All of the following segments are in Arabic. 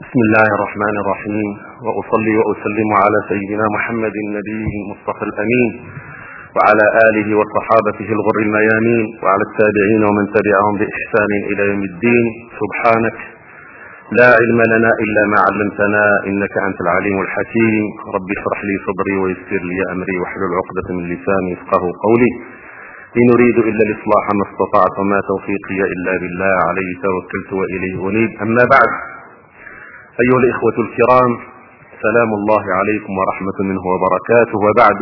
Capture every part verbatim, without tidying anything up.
بسم الله الرحمن الرحيم، وأصلي وأسلم على سيدنا محمد النبي المصطفى الأمين وعلى آله وصحابته الغر الميامين وعلى التابعين ومن تبعهم بإحسان إلى يوم الدين. سبحانك لا علم لنا إلا ما علمتنا إنك أنت العليم الحكيم. رب اشرح لي صدري ويسر لي أمري واحلل عقدة من لساني يفقهوا قولي. إن أريد إلا الإصلاح ما استطعت وما توفيقي إلا بالله عليه توكلت وإليه أنيب. أما بعد، أيها الإخوة الكرام، سلام الله عليكم ورحمة منه وبركاته. وبعد،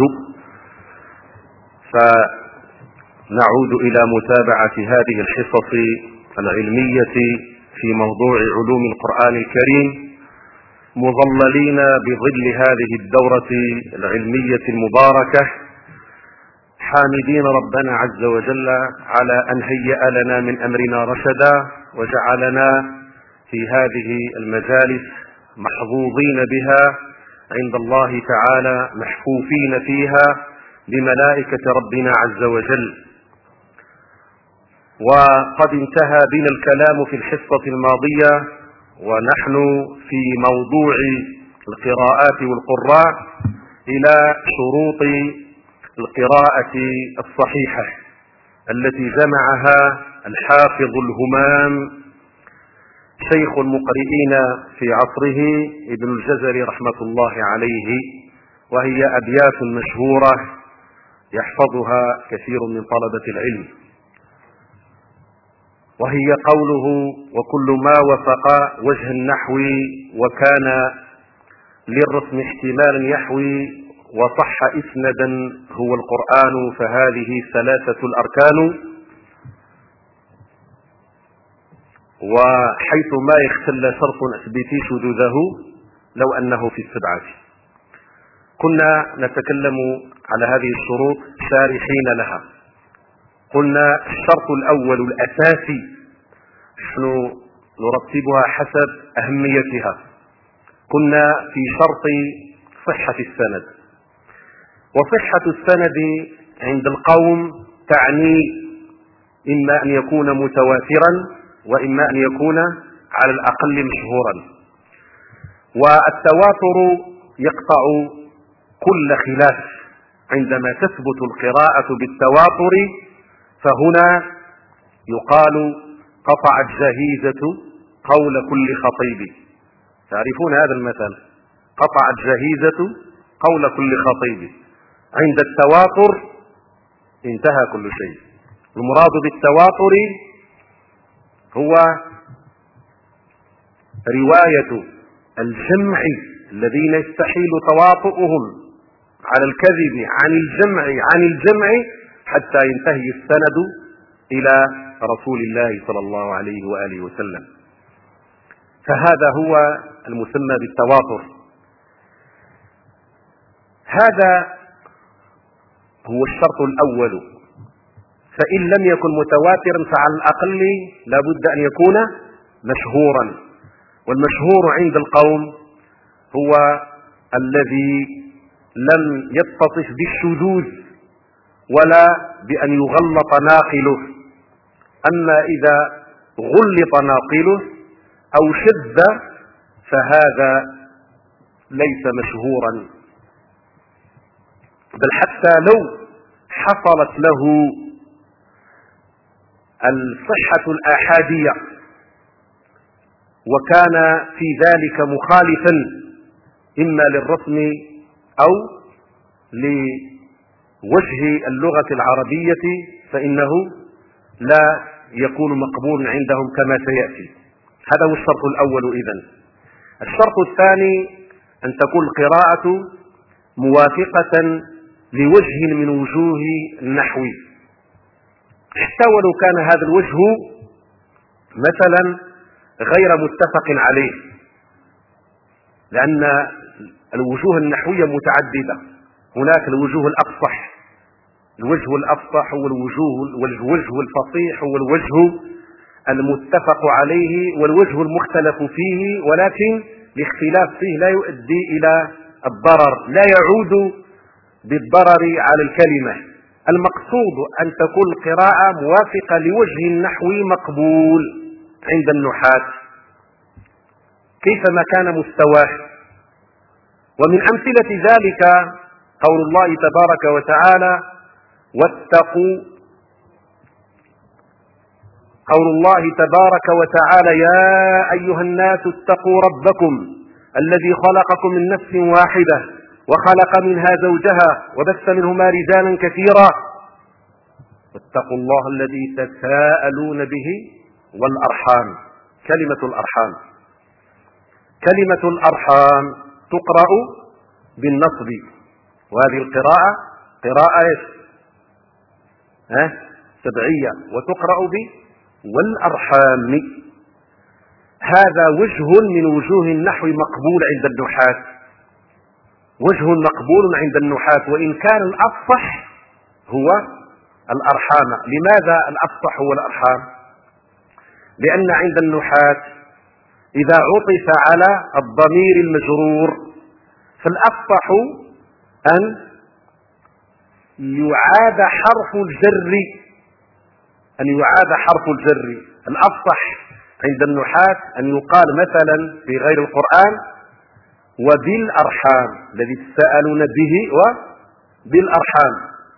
فنعود إلى متابعة هذه الحصص العلمية في موضوع علوم القرآن الكريم، مظللين بظل هذه الدورة العلمية المباركة، حامدين ربنا عز وجل على أن هيأ لنا من أمرنا رشدا وجعلنا في هذه المجالس محظوظين بها عند الله تعالى، محفوفين فيها بملائكة ربنا عز وجل. وقد انتهى بنا الكلام في الحصة الماضية ونحن في موضوع القراءات والقراء إلى شروط القراءة الصحيحة التي جمعها الحافظ الهمام شيخ المقرئين في عصره ابن الجزري رحمة الله عليه، وهي أبيات مشهورة يحفظها كثير من طلبة العلم، وهي قوله: وكل ما وفق وجه النحو وكان للرسم احتمالا يحوي وصح إسندا هو القرآن فهذه ثلاثة الأركان. وحيث ما يختل شرط أثبتي شذوذه لو أنه في السبعة. كنا نتكلم على هذه الشروط شارحين لها. قلنا الشرط الأول الأساسي نحن نرتبها حسب أهميتها. كنا في شرط صحة السند، وصحة السند عند القوم تعني إما أن يكون متواترا وإما أن يكون على الأقل مشهورا. والتواتر يقطع كل خلاف. عندما تثبت القراءة بالتواتر فهنا يقال قطعت جهيزة قول كل خطيب. تعرفون هذا المثل، قطعت جهيزة قول كل خطيب. عند التواتر انتهى كل شيء. المراد بالتواتر هو رواية الجمع الذين يستحيل تواطؤهم على الكذب عن الجمع عن الجمع حتى ينتهي السند إلى رسول الله صلى الله عليه وآله وسلم. فهذا هو المسمى بالتواتر. هذا هو الشرط الأول. فإن لم يكن متواترا فعلى الأقل لا بد أن يكون مشهورا. والمشهور عند القوم هو الذي لم يتصف بالشذوذ ولا بأن يغلط ناقله. أما إذا غلط ناقله أو شذ فهذا ليس مشهورا، بل حتى لو حصلت له الصحة الآحادية وكان في ذلك مخالفا إما للرسم أو لوجه اللغة العربية فإنه لا يكون مقبول عندهم كما سيأتي. هذا هو الشرط الأول. إذن الشرط الثاني أن تكون القراءة موافقة لوجه من وجوه النحو، حتى ولو كان هذا الوجه مثلا غير متفق عليه، لأن الوجوه النحوية متعددة. هناك الوجوه الأفصح، الوجه الأفصح هو الوجوه والوجه الفصيح هو الوجه المتفق عليه والوجه المختلف فيه، ولكن الاختلاف فيه لا يؤدي إلى الضرر، لا يعود بالضرر على الكلمة. المقصود أن تكون القراءة موافقة لوجه النحو مقبول عند النحاة. كيفما كان مستواه. ومن أمثلة ذلك قول الله تبارك وتعالى واتقوا قول الله تبارك وتعالى يا أيها الناس اتقوا ربكم الذي خلقكم من نفس واحدة وخلق منها زوجها وبث منهما رجالا كثيرا واتقوا الله الذي تساءلون به والأرحام. كلمة الأرحام كلمة الأرحام تقرأ بالنصب، وهذه القراءة قراءة ها سبعية، وتقرأ ب والأرحام. هذا وجه من وجوه النحو مقبول عند النحاة، وجه مقبول عند النحاة، وإن كان الأفصح هو الأرحام. لماذا الأفصح هو الأرحام؟ لأن عند النحاة إذا عطف على الضمير المجرور فالأفصح أن يعاد حرف الجر أن يعاد حرف الجر. الأفصح عند النحاة أن يقال مثلا في غير القرآن وبالأرحام الذي تساءلون به وبالأرحام،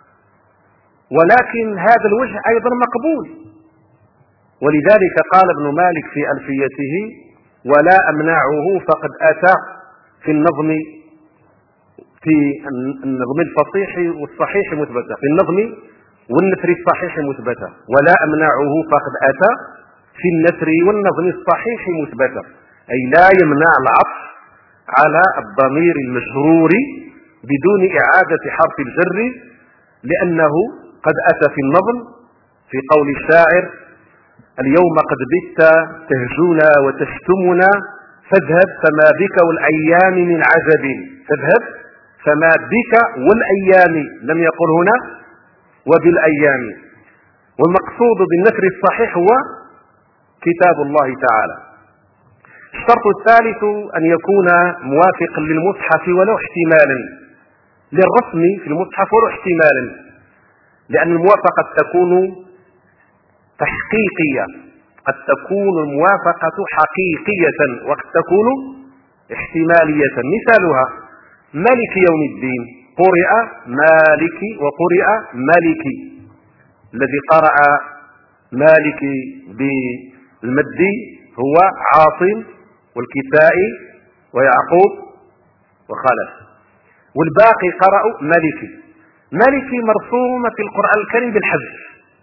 ولكن هذا الوجه أيضا مقبول. ولذلك قال ابن مالك في ألفيته ولا أمنعه فقد أتى في النظم في النظم الفصيح والصحيح مثبتة، في النظم والنثر الصحيح مثبتة، ولا أمنعه فقد أتى في النثر والنظم الصحيح مثبتة، أي لا يمنع العطف على الضمير المجرور بدون إعادة حرف الجر، لأنه قد أتى في النظم في قول الشاعر اليوم قد بت تهجونا وتشتمنا فاذهب فما بك والأيام من عجب. فاذهب فما بك والأيام، لم يقل هنا وبالأيام. والمقصود بالنثر الصحيح هو كتاب الله تعالى. الشرط الثالث أن يكون موافقا للمصحف ولو احتمالا، للرسم في المصحف ولو احتمالا، لأن الموافقة تكون تحقيقية، قد تكون الموافقة حقيقية وقد تكون احتمالية. مثالها مالك يوم الدين، قرئ مالك وقرئ مالك. الذي قرأ مالك بالمد هو عاصم والكسائي ويعقوب وخلف، والباقي قرأوا مالك. مالك مرسومة في القرآن الكريم بالحذف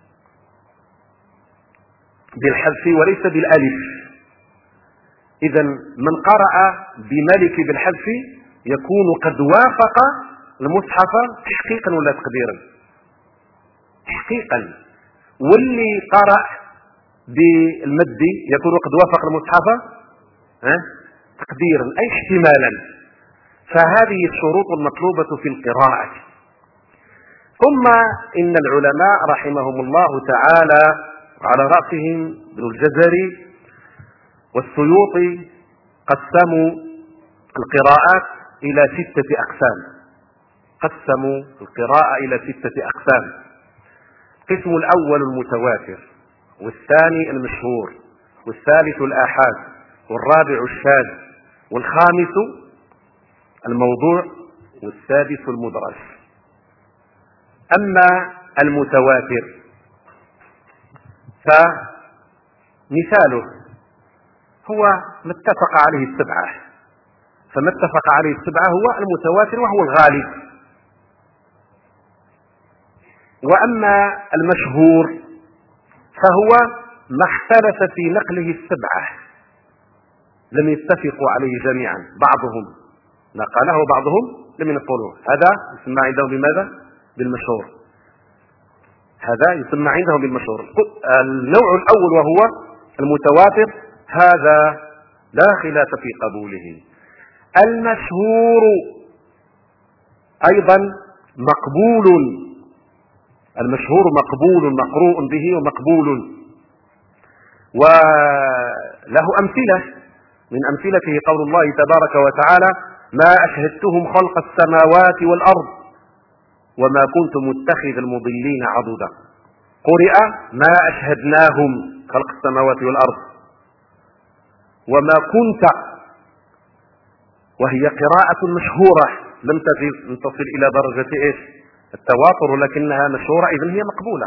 بالحذف وليس بالالف. اذا من قرأ بمالك بالحذف يكون قد وافق المصحف تحقيقا ولا تقديرا؟ تحقيقا. واللي قرأ بالمد يكون قد وافق المصحف ها تقديرا اي احتمالا. فهذه الشروط المطلوبة في القراءة. ثم ان العلماء رحمهم الله تعالى على رأسهم ابن الجزري والسيوطي قسموا القراءات إلى ستة أقسام. قسموا القراءة إلى ستة أقسام. القسم الأول المتواتر، والثاني المشهور، والثالث الآحاد، والرابع الشاذ، والخامس الموضوع، والسادس المدرج. أما المتواتر فمثاله هو ما اتفق عليه السبعة، فما اتفق عليه السبعة هو المتواتر وهو الغالب. وأما المشهور فهو ما اختلف في نقله السبعة، لم يتفقوا عليه جميعا، بعضهم نقله وبعضهم لم ينقلوه. هذا يسمى عندهم بماذا؟ بالمشهور. هذا يسمى عندهم بالمشهور. النوع الأول وهو المتواتر هذا لا خلاف في قبوله. المشهور أيضا مقبول، المشهور مقبول مقروء به ومقبول، وله أمثلة. من أمثلته قول الله تبارك وتعالى ما أشهدتهم خلق السماوات والأرض وما كنت متخذ المضلين عضدا. قرئ ما أشهدناهم خلق السماوات والأرض وما كنت وهي قراءة مشهورة لم تصل إلى درجة إيش التواتر، ولكنها مشهورة إذن هي مقبولة.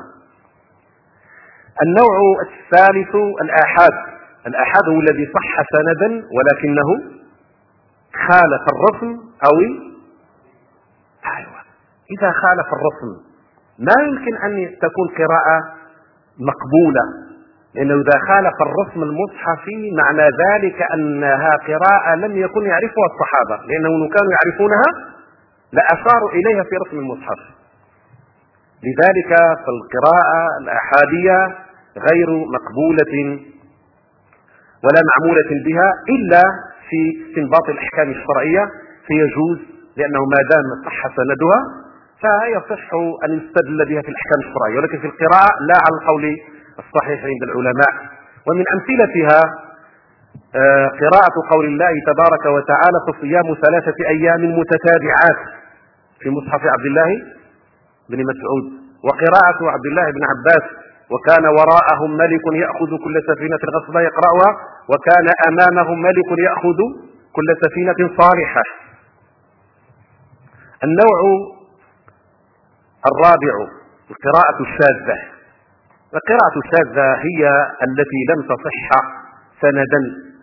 النوع الثالث الآحاد. الآحاد هو الذي صح سندا ولكنه خالف الرسم أو أيوة إذا خالف الرسم ما يمكن أن تكون قراءة مقبولة، لأنه إذا خالف الرسم المصحفي معنى ذلك أنها قراءة لم يكن يعرفها الصحابة، لأنهم لو كانوا يعرفونها لأشاروا إليها في رسم المصحف. لذلك فالقراءة الآحادية غير مقبولة ولا معمولة بها إلا في استنباط الأحكام الشرعية فيجوز، لأنه ما دام صح سندها فيصح أن يستدل بها في الأحكام الشرعية، ولكن في القراءة لا على القول الصحيح عند العلماء. ومن أمثلتها قراءة قول الله تبارك وتعالى فصيام ثلاثة أيام متتابعات في مصحف عبد الله بن مسعود، وقراءة عبد الله بن عباس وكان وراءهم ملك يأخذ كل سفينة غصبا يقرأها وكان أمامهم ملك يأخذ كل سفينة صالحة. النوع الرابع القراءة الشاذة. القراءة الشاذة هي التي لم تصح سندا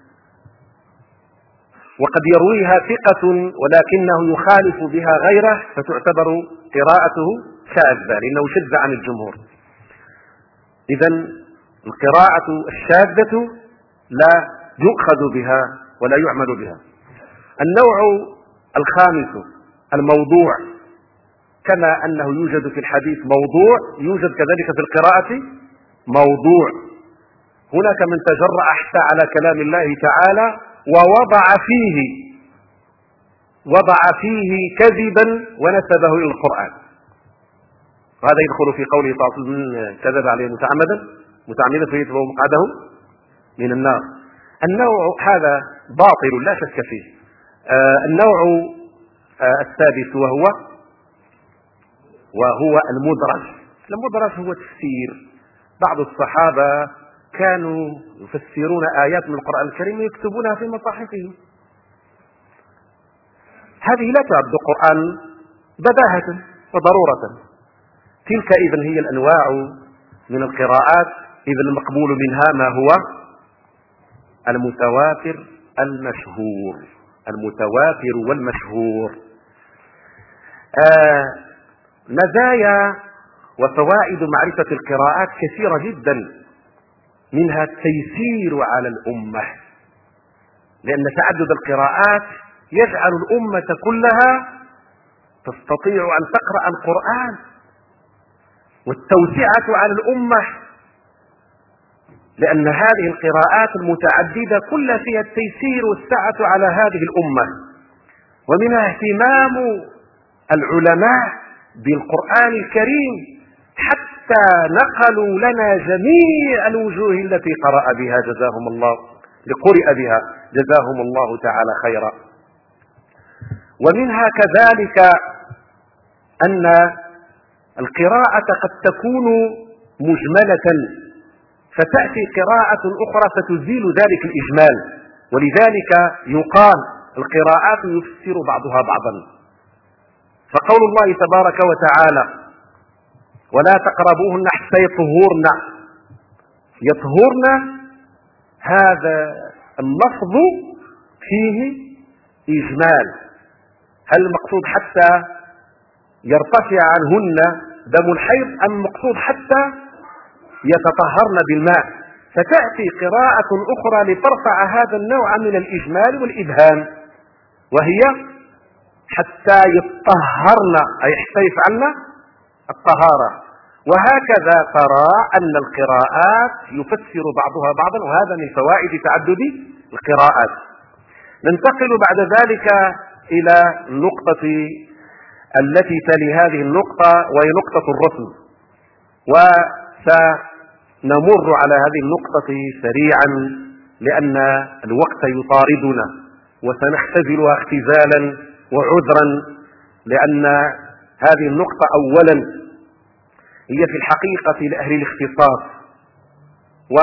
وقد يرويها ثقة ولكنه يخالف بها غيره فتعتبر قراءته شاذة لأنه شذ عن الجمهور. إذن القراءة الشاذة لا يؤخذ بها ولا يعمل بها. النوع الخامس الموضوع. كما أنه يوجد في الحديث موضوع يوجد كذلك في القراءة موضوع. هناك من تجرأ حتى على كلام الله تعالى ووضع فيه وضع فيه كذبا ونسبه إلى القرآن، وهذا يدخل في قوله صلى الله عليه وسلم كذب عليه متعمدا متعمدا فيتبع مقعده من النار. النوع هذا باطل لا شك فيه. آه النوع آه السادس وهو وهو المدرج. المدرج هو تفسير. بعض الصحابة كانوا يفسرون آيات من القرآن الكريم ويكتبونها في مصاحفهم. هذه لا تعد قرآن بداهة وضرورة. تلك إذن هي الأنواع من القراءات. إذن المقبول منها ما هو المتواتر المشهور. المتواتر والمشهور. آه مزايا وفوائد معرفة القراءات كثيرة جدا، منها التيسير على الأمة، لأن تعدد القراءات يجعل الأمة كلها تستطيع أن تقرأ القرآن، والتوسعة على الأمة لأن هذه القراءات المتعددة كلها فيها التيسير والسعة على هذه الأمة. ومنها اهتمام العلماء بالقرآن الكريم حتى نقلوا لنا جميع الوجوه التي قرأ بها جزاهم الله لقرئ بها جزاهم الله تعالى خيرا. ومنها كذلك أن القراءة قد تكون مجملة فتأتي قراءة أخرى فتزيل ذلك الإجمال، ولذلك يقال القراءات يفسر بعضها بعضا. فقول الله تبارك وتعالى ولا تقربوهن حتى يطهرن، يطهرن هذا اللفظ فيه إجمال. هل المقصود حتى يرتفع عنهن دم الحيض أم مقصود حتى يتطهرن بالماء؟ فتأتي قراءة أخرى لترفع هذا النوع من الإجمال والإبهام، وهي حتى يطهرن أي حتى يفعلن الطهارة. وهكذا ترى أن القراءات يفسر بعضها بعضا، وهذا من فوائد تعدد القراءات. ننتقل بعد ذلك إلى النقطة التي تلي هذه النقطة وهي نقطة الرسم، وسنمر على هذه النقطة سريعا لأن الوقت يطاردنا، وسنختزلها اختزالا وعذرا، لأن هذه النقطة أولا هي في الحقيقة لأهل الاختصاص،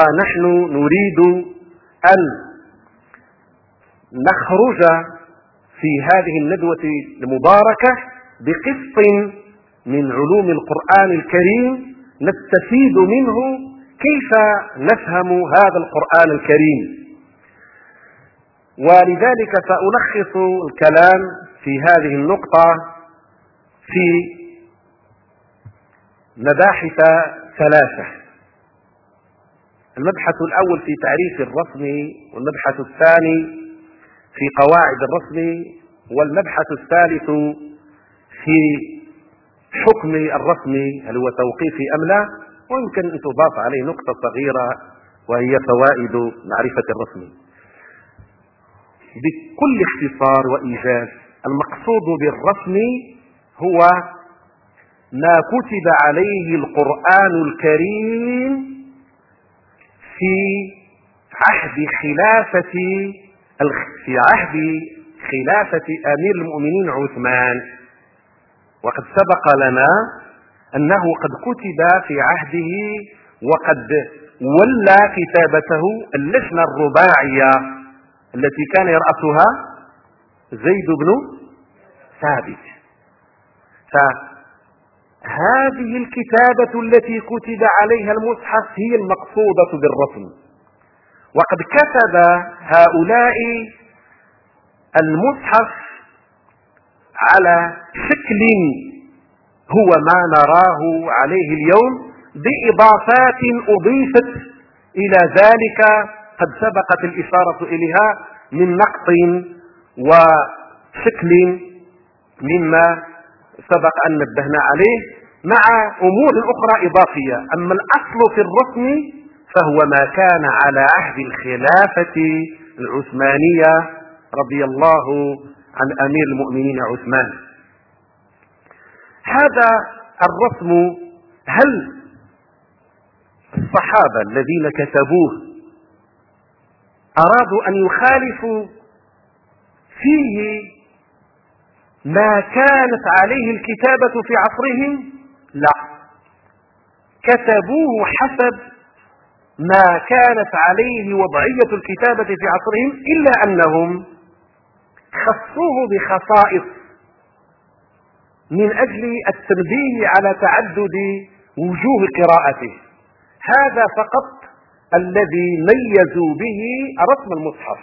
ونحن نريد أن نخرج في هذه الندوة المباركة بقسط من علوم القرآن الكريم نستفيد منه كيف نفهم هذا القرآن الكريم. ولذلك سألخص الكلام في هذه النقطة في مباحث ثلاثة. المبحث الأول في تعريف الرسم، والمبحث الثاني في قواعد الرسم، والمبحث الثالث في حكم الرسم هل هو توقيفي أم لا، ويمكن أن تضاف عليه نقطة صغيرة وهي فوائد معرفة الرسم. بكل اختصار وإيجاز، المقصود بالرسم هو ما كتب عليه القرآن الكريم في عهد خلافة في عهد خلافة أمير المؤمنين عثمان. وقد سبق لنا أنه قد كتب في عهده وقد ولى كتابته اللجنة الرباعية التي كان يرأسها زيد بن ثابت. فهذه الكتابة التي كتب عليها المصحف هي المقصودة بالرسم. وقد كتب هؤلاء المصحف على شكل هو ما نراه عليه اليوم، بإضافات أضيفت إلى ذلك قد سبقت الإشارة إليها من نقط وشكل مما سبق أن نبهنا عليه، مع أمور أخرى إضافية. أما الأصل في الرسم فهو ما كان على عهد الخلافة العثمانية رضي الله عن أمير المؤمنين عثمان. هذا الرسم، هل الصحابة الذين كتبوه أرادوا أن يخالفوا فيه ما كانت عليه الكتابة في عصرهم؟ لا، كتبوه حسب ما كانت عليه وضعية الكتابة في عصرهم، إلا أنهم خصوه بخصائص من أجل التنبيه على تعدد وجوه قراءته. هذا فقط الذي ميزوا به رسم المصحف.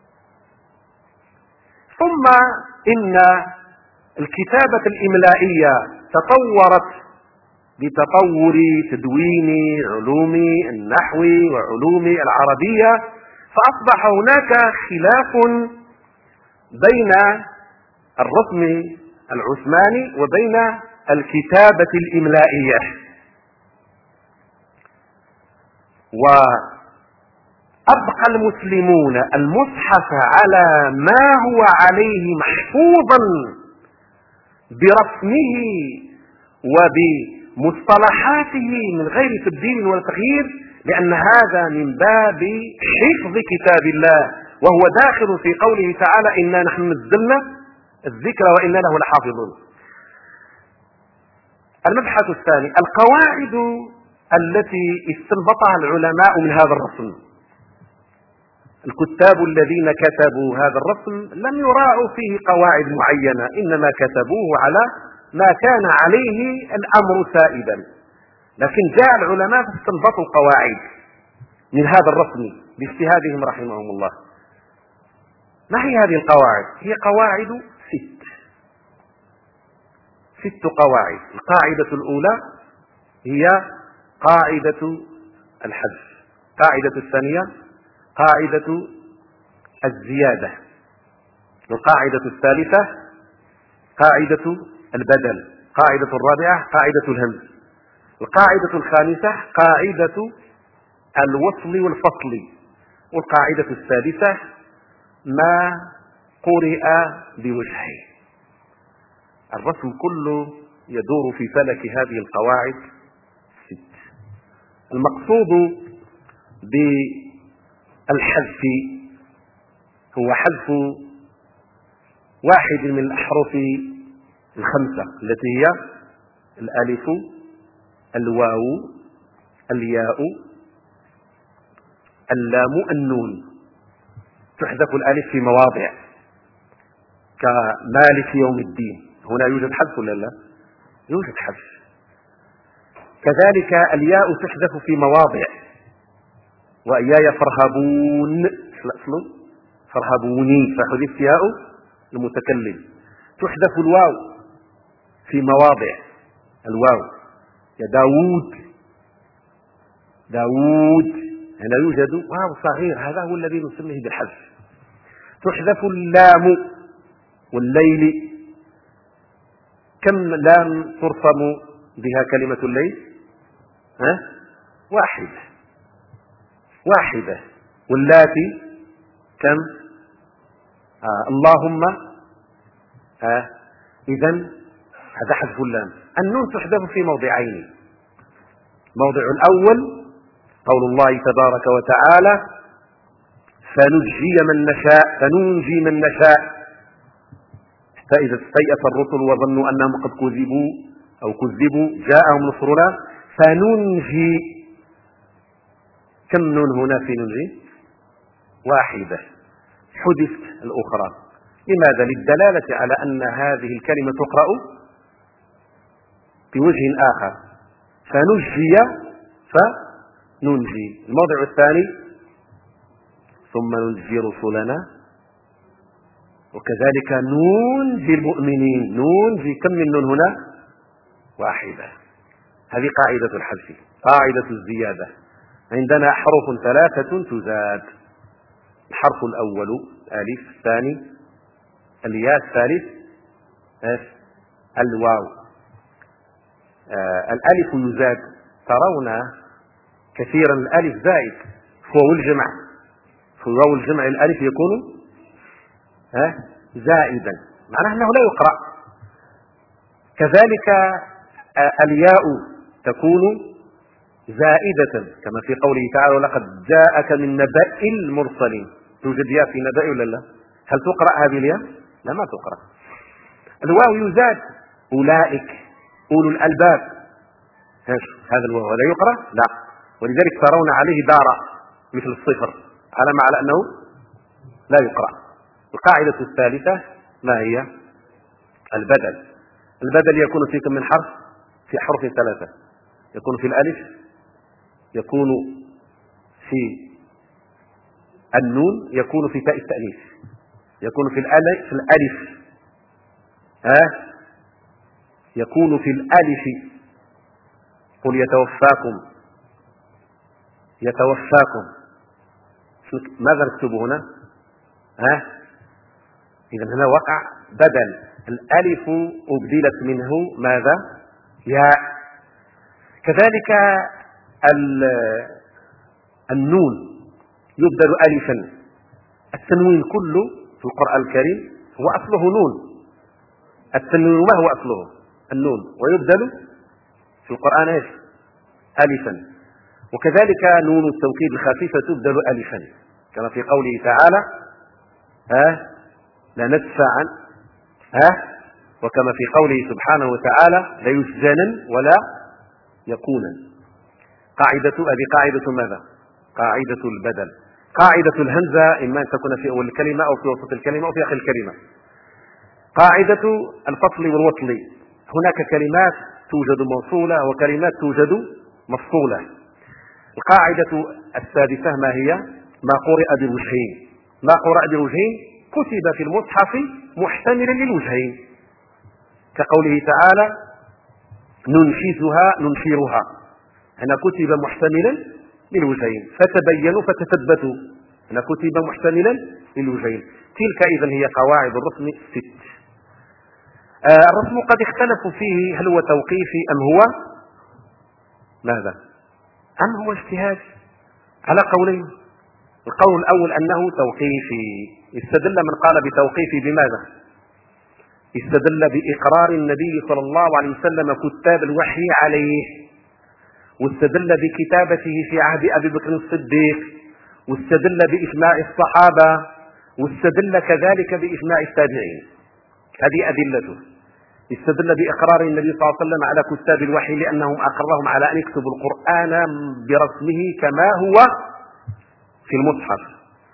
ثم إن الكتابة الإملائية تطورت بتطور تدوين علوم النحو وعلوم العربية، فأصبح هناك خلاف بين الرسم العثماني وبين الكتابة الإملائية. وأبقى المسلمون المصحف على ما هو عليه محفوظا برسمه وبمصطلحاته من غير تبديل ولا تغيير، لأن هذا من باب حفظ كتاب الله، وهو داخل في قوله تعالى: إنا نحن نزلنا الذكر وإنا له لحافظون. المبحث الثاني القواعد التي استنبطها العلماء من هذا الرسم. الكتاب الذين كتبوا هذا الرسم لم يراعوا فيه قواعد معينة، إنما كتبوه على ما كان عليه الأمر سائدا، لكن جاء العلماء فاستنبطوا قواعد من هذا الرسم باجتهادهم رحمهم الله. ما هي هذه القواعد؟ هي قواعد ست ست قواعد. القاعدة الأولى هي قاعدة الحذف، القاعدة الثانية قاعدة الزيادة، القاعدة الثالثة قاعدة البدل، القاعدة الرابعة قاعدة الهمز، القاعدة الخامسة قاعدة الوصل والفصل، والقاعدة السادسة ما قرئ بوجهه. الرسم كله يدور في فلك هذه القواعد الست. المقصود بالحذف هو حذف واحد من الأحرف الخمسة التي هي الألف، الواو، الياء، اللام، النون. تحذف الألف في مواضع كمالك يوم الدين، هنا يوجد حذف ولا لا؟ يوجد حذف. كذلك الياء تحذف في مواضع، وإياي فارهبون أصل فارهبوني، فحذفت ياء المتكلم. تحذف الواو في مواضع، الواو يا داود داود هنا يوجد واو صغير، هذا هو الذي نسميه بالحذف. تحذف اللام والليل، كم لام ترسم بها كلمة الليل؟ ها؟ واحدة واحدة. واللاتي كم؟ آه. اللهم آه. إذن هذا حذف اللام. النون تحذف في موضعين. موضع الأول قول الله تبارك وتعالى فنجي من نشاء فننجي من نشاء، حتى إذا استيأس الرسل وظنوا أنهم قد كذبوا أو كذبوا جاءهم نصرنا فننجي. كم نون هنا في ننجي؟ واحدة. حذفت الأخرى. لماذا؟ للدلالة على أن هذه الكلمة تقرأ بوجه آخر، فنجي فننجي. الموضع الثاني ثم ننجي رسلنا وكذلك ننجي المؤمنين. ننجي كم من نون هنا؟ واحدة. هذه قاعدة الحذف، قاعدة الزيادة. عندنا حروف ثلاثة تزاد. الحرف الأول ألف، الثاني الياء، الثالث الواو. آه الألف يزاد. ترون كثيرا الألف زائد فهو الجمع، فهو الجمع الألف يكون ها زائدا، معناه أنه لا يقرأ. كذلك آه الياء تكون زائدة كما في قوله تعالى ولقد جاءك من نبأ المرسلين. توجد ياء في نبأ ولا لا؟ هل تقرأ هذه الياء؟ لا، ما تقرأ. الواو يزاد. أولئك أولو الألباب، هذا الواو لا يقرأ؟ لا. ولذلك ترون عليه دار مثل الصفر، علامة على أنه لا يقرأ. القاعدة الثالثة ما هي؟ البدل. البدل يكون في كم من حرف؟ في حرف ثلاثة. يكون في الألف، يكون في النون، يكون في تاء التأنيث، يكون في الألف في الألف ها يكون في الألف. قل يتوفاكم يتوفاكم ماذا نكتب هنا؟ ها إذا هنا وقع بدل. الألف أبدلت منه ماذا؟ ياء. كذلك النون يبدل ألفا. التنوين كله في القرآن الكريم هو أصله نون. التنوين ما هو أصله؟ النون، ويبدل في القرآن ايش؟ ألفا. وكذلك نون التوكيد الخفيفة تبدل ألفا كما في قوله تعالى ها لندفعن ها وكما في قوله سبحانه وتعالى ليسجنن ولا يكونن. قاعدة هذه قاعدة ماذا؟ قاعدة البدل. قاعدة الهمزة إما أن تكون في أول الكلمة أو في وسط الكلمة أو في آخر الكلمة. قاعدة الفصل والوصل. هناك كلمات توجد موصولة وكلمات توجد مفصولة. القاعدة السادسة ما هي؟ ما قرئ بالوجهين. ما قرئ بالوجهين كتب في المصحف محتملا للوجهين، كقوله تعالى ننشزها ننشرها، هنا كتب محتملا للوجهين. فتبينوا فتثبتوا، هنا كتب محتملا للوجهين. تلك إذن هي قواعد الرسم الست. آه الرسم قد اختلفوا فيه، هل هو توقيفي أم هو ماذا؟ أم هو اجتهاد؟ على قولين. القول الأول أنه توقيفي. استدل من قال بتوقيفي بماذا؟ استدل بإقرار النبي صلى الله عليه وسلم كتاب الوحي عليه، واستدل بكتابته في عهد أبي بكر الصديق، واستدل بإجماع الصحابة، واستدل كذلك بإجماع التابعين. هذه أدلته. استدل بإقرار النبي صلى الله عليه وسلم على كتاب الوحي لأنهم أقرهم على أن يكتبوا القرآن برسمه كما هو في المصحف،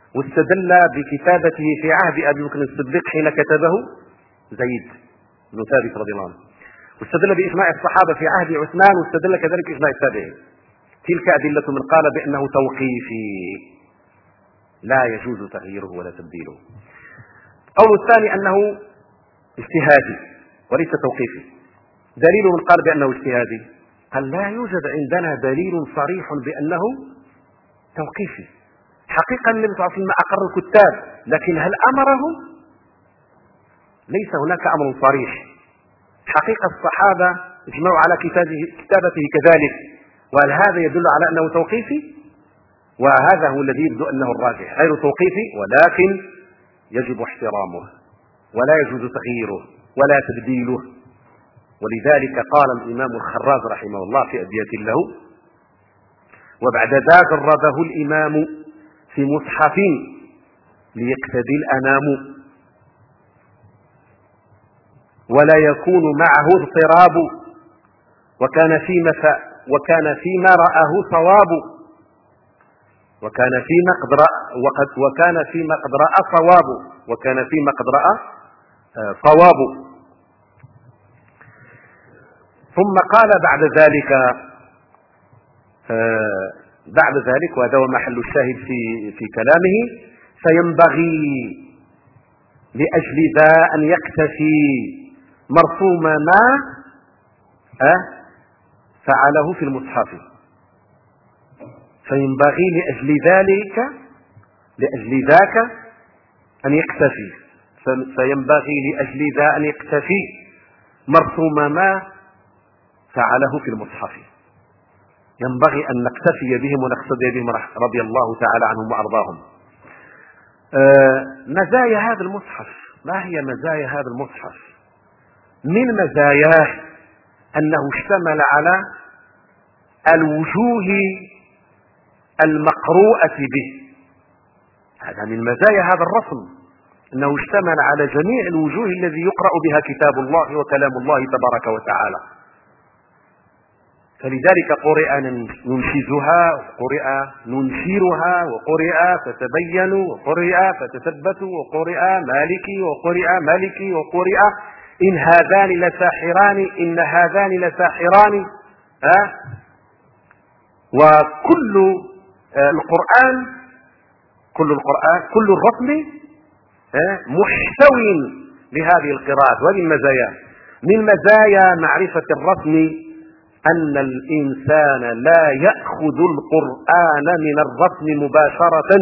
واستدل بكتابته في عهد أبي بكر الصديق حين كتبه زيد بن ثابت رضي الله عنه، واستدل بإجماع الصحابة في عهد عثمان، واستدل كذلك بإجماع التابعين. تلك أدلة من قال بأنه توقيفي لا يجوز تغييره ولا تبديله. القول الثاني أنه اجتهادي وليس توقيفي. دليل من قال بأنه اجتهادي؟ قال لا يوجد عندنا دليل صريح بأنه توقيفي. حقيقة النبي صلى الله عليه وسلم أقر الكتاب، لكن هل أمرهم؟ ليس هناك أمر صريح. حقيقة الصحابة اجمعوا على كتابته كذلك، وهل هذا يدل على أنه توقيفي؟ وهذا هو الذي يبدو أنه الراجح، غير توقيفي، ولكن يجب احترامه ولا يجوز تغييره ولا تبديله. ولذلك قال الإمام الخراز رحمه الله في أبيات له: وبعد ذا جرده الإمام في مصحف ليقتدي الأنام، ولا يكون معه اضطراب، وكان فيما ف... وكان فيما رآه صواب، وكان فيما قد رأى وقد وكان فيما قد رأى صواب وكان فيما قد رأى صواب. ثم قال بعد ذلك بعد ذلك وهذا هو محل الشاهد في في كلامه: فينبغي لأجل ذا أن يكتفي مرسوم ما فعله في المصحف. فينبغي لأجل ذلك لأجل ذاك أن يكتفي فينبغي لأجل ذا أن يكتفي مرسوم ما فعله في المصحف. ينبغي أن نقتفي بهم ونقتدي بهم رضي الله تعالى عنهم وأرضاهم. آه مزايا هذا المصحف، ما هي مزايا هذا المصحف؟ من مزاياه أنه اشتمل على الوجوه المقروءة به. هذا من مزايا هذا الرسم، أنه اشتمل على جميع الوجوه الذي يقرأ بها كتاب الله وكلام الله تبارك وتعالى. فلذلك قرئ ننشزها، وقرئ ننشرها، وقرئ فتبينوا، وقرئ فتثبتوا، وقرئ مالكي، وقرئ مالكي، وقرئ إن هذان لساحران إن هذان لساحران. ها وكل القرآن كل القرآن كل الرسم محتوٍ لهذه القراءات. وهذه المزايا. من مزايا معرفة الرسم أن الإنسان لا يأخذ القرآن من الرسم مباشرة،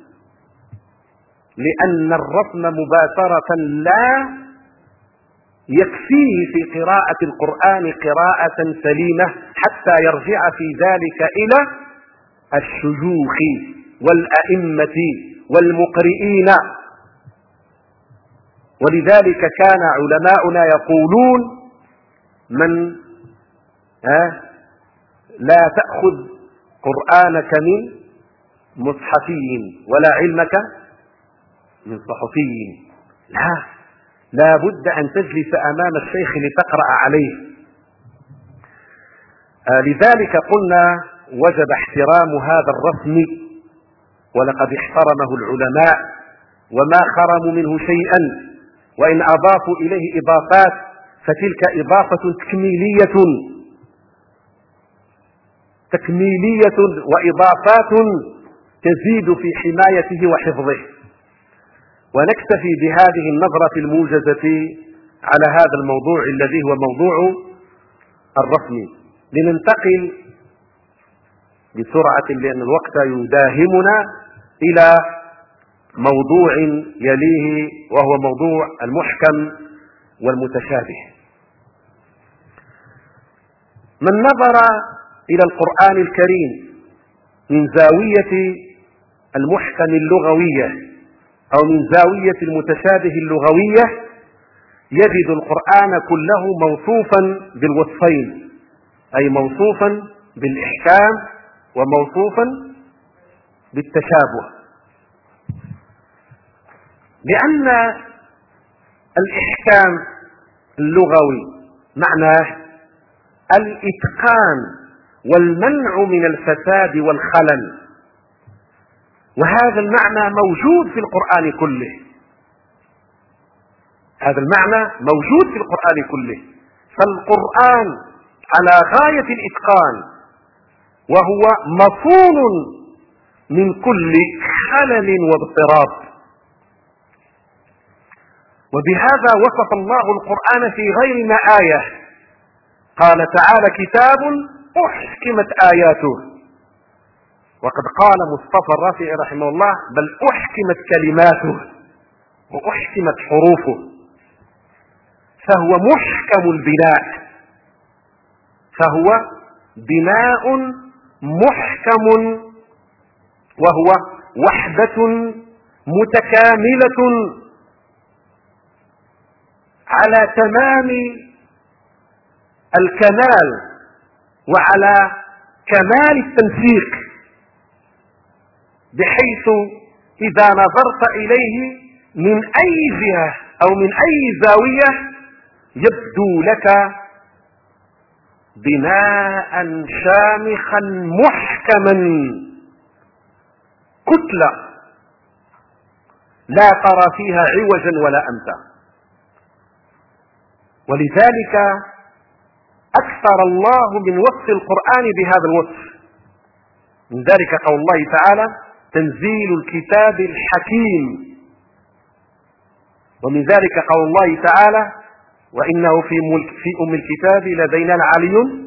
لأن الرسم مباشرة لا يكفيه في قراءة القرآن قراءة سليمة حتى يرجع في ذلك إلى الشيوخ والأئمة والمقرئين. ولذلك كان علماؤنا يقولون: من ها لا تأخذ قرآنك من مصحفي ولا علمك من صحفي. لا لا بد أن تجلس أمام الشيخ لتقرأ عليه. آه لذلك قلنا وجب احترام هذا الرسم، ولقد احترمه العلماء وما خرموا منه شيئا، وإن أضافوا إليه إضافات فتلك إضافة تكميلية تكميلية وإضافات تزيد في حمايته وحفظه. ونكتفي بهذه النظرة الموجزة على هذا الموضوع الذي هو موضوع الرسم. لننتقل بسرعة لأن الوقت يداهمنا إلى موضوع يليه، وهو موضوع المحكم والمتشابه. من نظر إلى القرآن الكريم من زاوية المحكم اللغوية أو من زاوية المتشابه اللغوية يجد القرآن كله موصوفا بالوصفين، أي موصوفا بالإحكام وموصوفا بالتشابه. لأن الإحكام اللغوي معناه الإتقان والمنع من الفساد والخلل، وهذا المعنى موجود في القرآن كله، هذا المعنى موجود في القرآن كله. فالقرآن على غاية الإتقان، وهو مصون من كل خلل واضطراب. وبهذا وصف الله القرآن في غير ما آية، قال تعالى: كتاب أحكمت آياته. وقد قال مصطفى الرافعي رحمه الله: بل أحكمت كلماته وأحكمت حروفه. فهو محكم البناء، فهو بناء محكم، وهو وحدة متكاملة على تمام الكمال وعلى كمال التنسيق، بحيث إذا نظرت إليه من أي جهة أو من أي زاوية يبدو لك بناء شامخا محكما، كتلة لا ترى فيها عوجا ولا أمتا. ولذلك أكثر الله من وصف القرآن بهذا الوصف. من ذلك قول الله تعالى: تنزيل الكتاب الحكيم. ومن ذلك قول الله تعالى: وإنه في, ملك في أم الكتاب لدينا العلي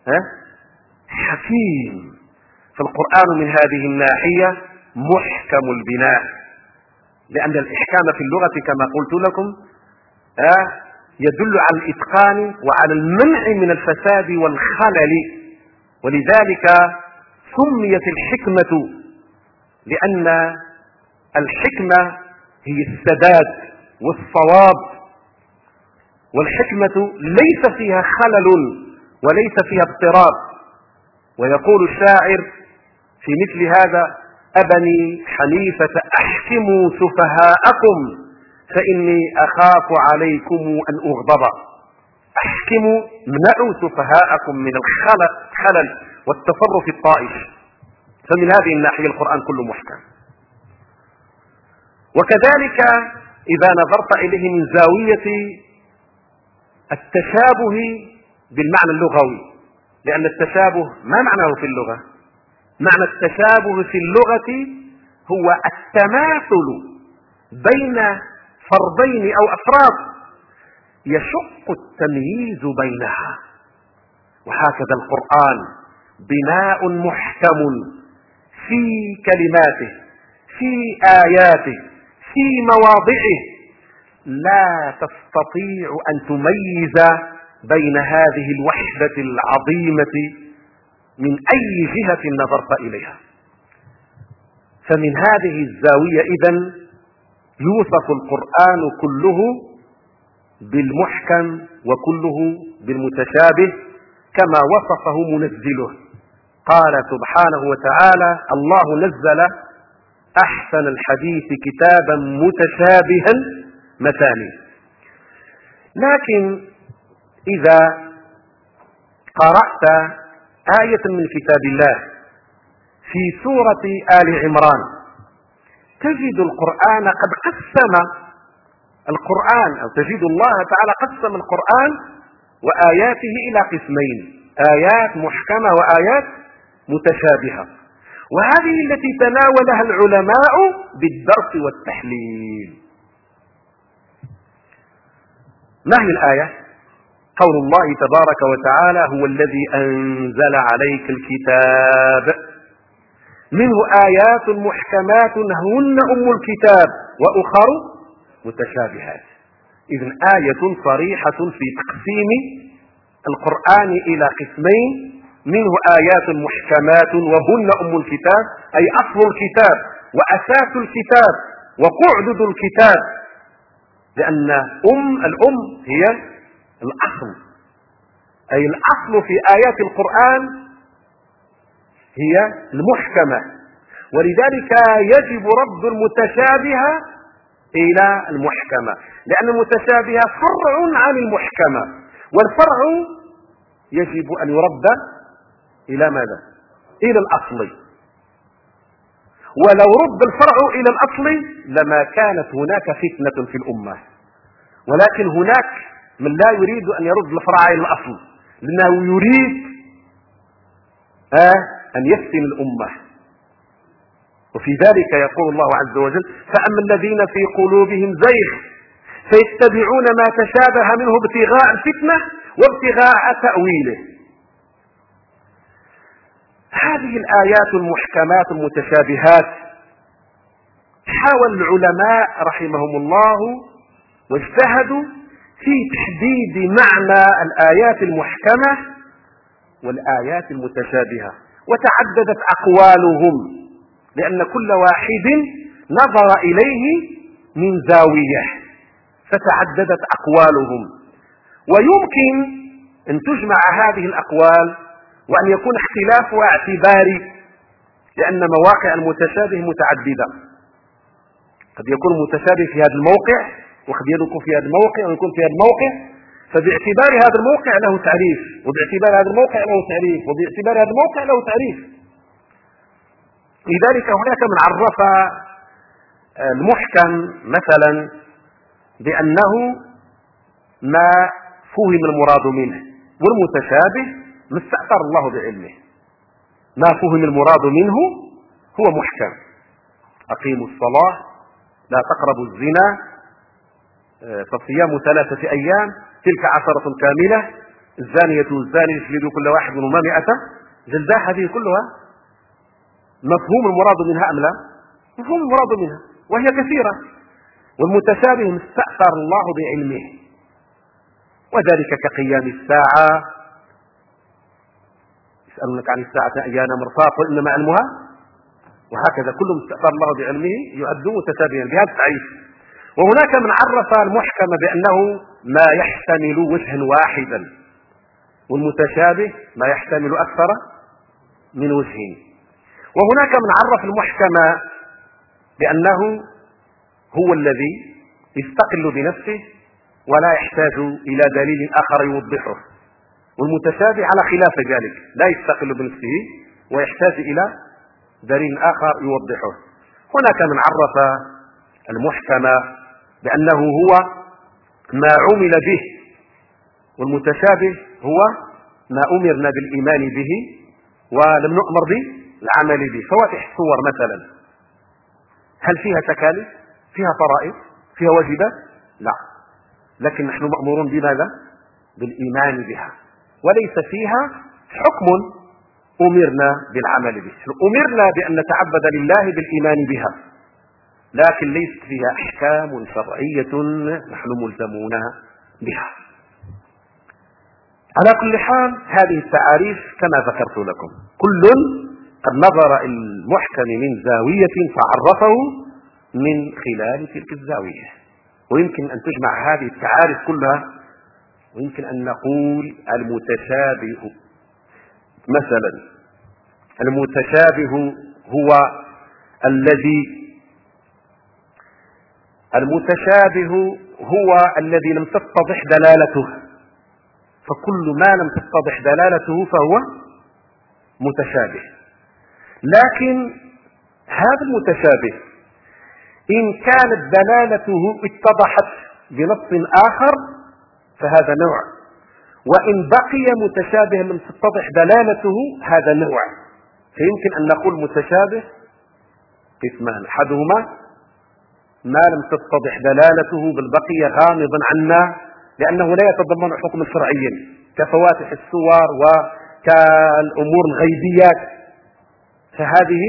حكيم. فالقرآن من هذه الناحية محكم البناء، لأن الإحكام في اللغة كما قلت لكم يدل على الإتقان وعلى المنع من الفساد والخلل. ولذلك سميت الحكمة، لأن الحكمة هي السداد والصواب، والحكمة ليس فيها خلل وليس فيها اضطراب. ويقول الشاعر في مثل هذا: أبني حنيفة أحكموا سفهاءكم فإني أخاف عليكم أن أغضب. أحكموا، منعوا سفهاءكم من الخلل والتصرف الطائش. فمن هذه الناحية القرآن كله محكم. وكذلك إذا نظرت إليه من زاوية التشابه بالمعنى اللغوي، لأن التشابه ما معناه في اللغة؟ معنى التشابه في اللغة هو التماثل بين فردين أو أفراد يشق التمييز بينها. وهكذا القرآن بناء محكم في كلماته، في آياته، في مواضعه، لا تستطيع أن تميز بين هذه الوحدة العظيمة من أي جهة نظرت إليها. فمن هذه الزاوية إذن يوصف القرآن كله بالمحكم وكله بالمتشابه كما وصفه منزله. قال سبحانه وتعالى: الله نزل أحسن الحديث كتابا متشابها مثاني. لكن إذا قرأت آية من كتاب الله في سورة آل عمران تجد القرآن قد قسم القرآن، أو تجد الله تعالى قسم القرآن وآياته إلى قسمين: آيات محكمة وآيات متشابهة. وهذه التي تناولها العلماء بالدرس والتحليل. ما هي الآية؟ قول الله تبارك وتعالى: هو الذي أنزل عليك الكتاب منه آيات محكمات هن أم الكتاب وأخر متشابهات. إذن آية صريحة في تقسيم القرآن إلى قسمين: منه آيات محكمات وهن أم الكتاب، أي أصل الكتاب وأساس الكتاب وقعدد الكتاب، لأن أم الأم هي الأصل، أي الأصل في آيات القرآن هي المحكمة. ولذلك يجب رد المتشابهة إلى المحكمة، لأن المتشابهة فرع عن المحكمة، والفرع يجب أن يرد إلى ماذا؟ إلى الأصل. ولو رد الفرع إلى الأصل لما كانت هناك فتنة في الأمة، ولكن هناك من لا يريد أن يرد الفرع إلى الأصل، لأنه يريد أن يفتن الأمة. وفي ذلك يقول الله عز وجل: فأما الذين في قلوبهم زيغ فيتبعون ما تشابه منه ابتغاء الفتنة وابتغاء تأويله. هذه الآيات المحكمات المتشابهات حاول العلماء رحمهم الله واجتهدوا في تحديد معنى الآيات المحكمة والآيات المتشابهة، وتعددت أقوالهم، لأن كل واحد نظر إليه من زاوية، فتعددت أقوالهم. ويمكن أن تجمع هذه الأقوال وأن يكون اختلافها اعتباري، لأن مواقع المتشابه متعددة، قد يكون متشابه في هذا الموقع وقد يكون في هذا الموقع ويكون في هذا الموقع، فباعتبار هذا الموقع له تعريف، وباعتبار هذا الموقع له تعريف، وباعتبار هذا الموقع له تعريف. لذلك هناك من عرف المحكم مثلا بأنه ما فهم المراد منه، والمتشابه ما استأثر الله بعلمه. ما فهم المراد منه هو محكم: أقيموا الصلاة، لا تقربوا الزنا، فصيام ثلاثة أيام، تلك عشرة كاملة، الزانية والزاني يجلدوا كل واحد منهما مئة جلدة. هذه كلها مفهوم المراد منها أم لا؟ مفهوم المراد منها، وهي كثيرة. والمتشابه مستأثر الله بعلمه، وذلك كقيام الساعة، يسألونك عن الساعة أيان مرساة قل إنما علمها، وهكذا كل مستأثر الله بعلمه يؤد متشابها بهذا التعريف. وهناك من عرف المحكم بأنه ما يحتمل وجها واحدا، والمتشابه ما يحتمل أكثر من وجه. وهناك من عرف المحكم بأنه هو الذي يستقل بنفسه ولا يحتاج إلى دليل آخر يوضحه، والمتشابه على خلاف ذلك لا يستقل بنفسه ويحتاج إلى دليل آخر يوضحه. هناك من عرف المحكم بأنه هو ما عمل به، والمتشابه هو ما أمرنا بالإيمان به ولم نؤمر بالعمل به. فواتح الصور مثلا، هل فيها تكاليف؟ فيها فرائض؟ فيها واجبات؟ لا، لكن نحن مأمورون بماذا؟ بالإيمان بها، وليس فيها حكم أمرنا بالعمل به. أمرنا بأن نتعبد لله بالإيمان بها، لكن ليست فيها أحكام شرعية نحن ملزمون بها. على كل حال هذه التعاريف كما ذكرت لكم كل قد نظر المحكم من زاوية فعرفه من خلال تلك الزاوية. ويمكن أن تجمع هذه التعاريف كلها، ويمكن أن نقول المتشابه مثلا، المتشابه هو الذي المتشابه هو الذي لم تتضح دلالته، فكل ما لم تتضح دلالته فهو متشابه. لكن هذا المتشابه إن كانت دلالته اتضحت بنص آخر فهذا نوع، وإن بقي متشابها لم تتضح دلالته هذا نوع. فيمكن أن نقول متشابه قسمان: أحدهما ما لم تتضح دلالته بل بقي غامضا عنا لأنه لا يتضمن حكما شرعيا كفواتح الصور وكالأمور الغيبيات، فهذه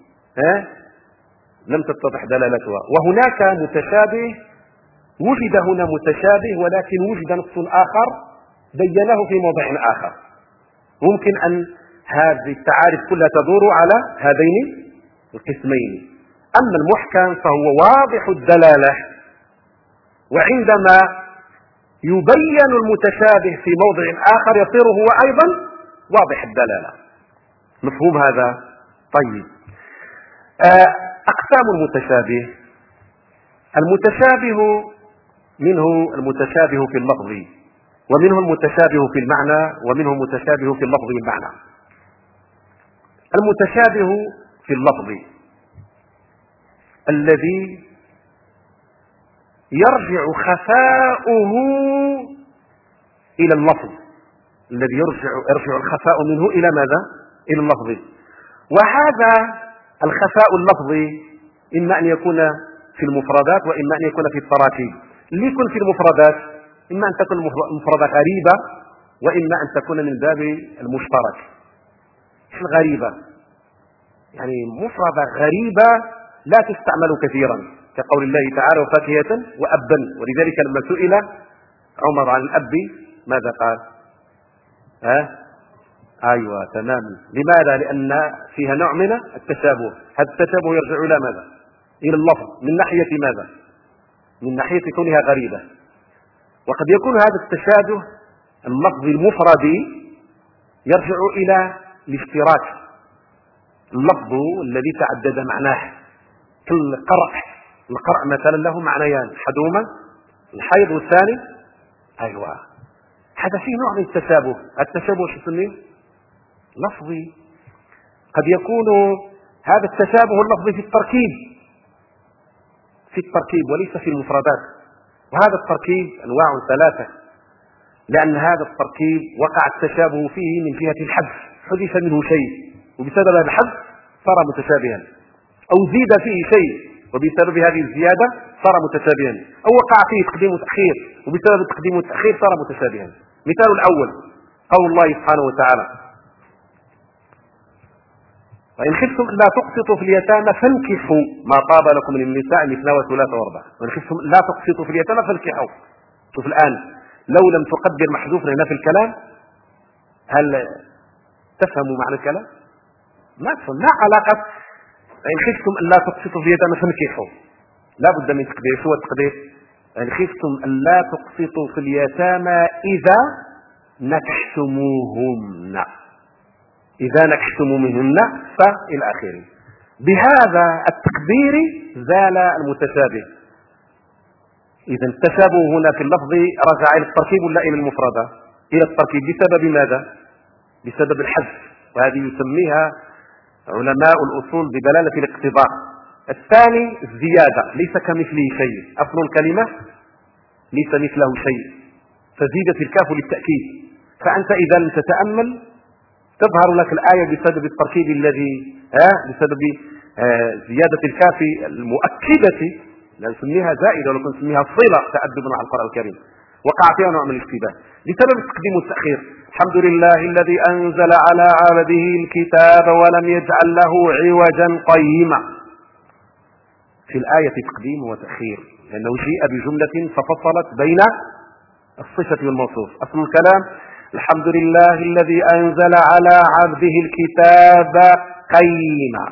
لم تتضح دلالتها. وهناك متشابه وجد هنا متشابه ولكن وجد نص آخر بينه في موضع آخر. ممكن أن هذه التعارف كلها تدور على هذين القسمين. أما المحكم فهو واضح الدلالة، وعندما يبين المتشابه في موضع آخر يصير هو أيضا واضح الدلالة. مفهوم هذا؟ طيب، أقسام المتشابه: المتشابه منه المتشابه في اللفظ، ومنه المتشابه في المعنى، ومنه المتشابه في اللفظ والمعنى. المتشابه في اللفظ الذي يرجع خفاؤه إلى اللفظ، الذي يرجع يرجع الخفاء منه إلى ماذا؟ إلى اللفظ. وهذا الخفاء اللفظي إما أن يكون في المفردات وإما أن يكون في التراكيب. اللي يكون في المفردات إما أن تكون المفردة غريبة وإما أن تكون من باب المشترك. ايش الغريبة؟ يعني مفردة غريبة لا تستعمل كثيرا، كقول الله تعالى وفاكهة وأبا. ولذلك لما سئل عمر عن الأب ماذا قال؟ ها؟ أيوة تمام. لماذا؟ لأن فيها نوع من التشابه. هذا التشابه يرجع إلى ماذا؟ إلى اللفظ. من ناحية ماذا؟ من ناحية كونها غريبة. وقد يكون هذا التشابه اللفظ المفردي يرجع إلى الاشتراك، اللفظ الذي تعدد معناه كالقرع. القرع مثلا له معنيان، احدهما الحيض والثاني أيوة. هذا فيه نوع من التشابه. التشابه شو اسمه؟ لفظي. قد يكون هذا التشابه اللفظي في التركيب في التركيب وليس في المفردات. وهذا التركيب أنواع ثلاثة، لأن هذا التركيب وقع التشابه فيه من جهة الحذف، حذف منه شيء وبسبب هذا الحذف صار متشابها، أو زيد فيه شيء وبسبب هذه الزيادة صار متشابها، أو وقع فيه تقديم وتأخير وبسبب التقديم والتأخير صار متشابها. مثال الأول قول الله سبحانه وتعالى وإن خفتم لا تقسطوا في اليتامى فانكحوا ما طاب لكم من النساء مثنى وثلاث واربع. وإن خفتم لا تقسطوا في اليتامى فانكحوا. شوف الآن لو لم تقدر محذوف هنا في الكلام هل تفهموا معنى الكلام؟ ما تفهم. ما علاقة إن خفتم لا تقسطوا في اليتامى فانكحوا؟ لا بد من تقدير. شو التقدير؟ إن خفتم لا تقسطوا في اليتامى إذا نكحتموهن، إذا نكحتم منهن فإلى آخره. بهذا التقدير زال المتشابه. إذا التشابه هنا في اللفظ رجع إلى التركيب ولا إلى المفردة؟ إلى التركيب. بسبب ماذا؟ بسبب الحذف، وهذه يسميها علماء الأصول بدلالة الاقتضاء. الثاني الزيادة، ليس كمثله شيء. أصل الكلمة ليس مثله شيء فزيدت الكاف للتأكيد. فأنت إذا لم تتأمل تظهر لك الآية بسبب التركيب الذي آه بسبب آه زيادة الكاف المؤكدة، لا نسميها زائدة ولا نسميها صلة تأدبا على القرآن الكريم، وقع فيها نوع من الاشتباه بسبب التقديم والتأخير. الحمد لله الذي أنزل على عبده الكتاب ولم يجعل له عوجا قيما. في الآية تقديم وتأخير لأنه جيء بجملة ففصلت بين الصفة والموصوف. أصل الكلام الحمد لله الذي أنزل على عبده الكتاب قيما،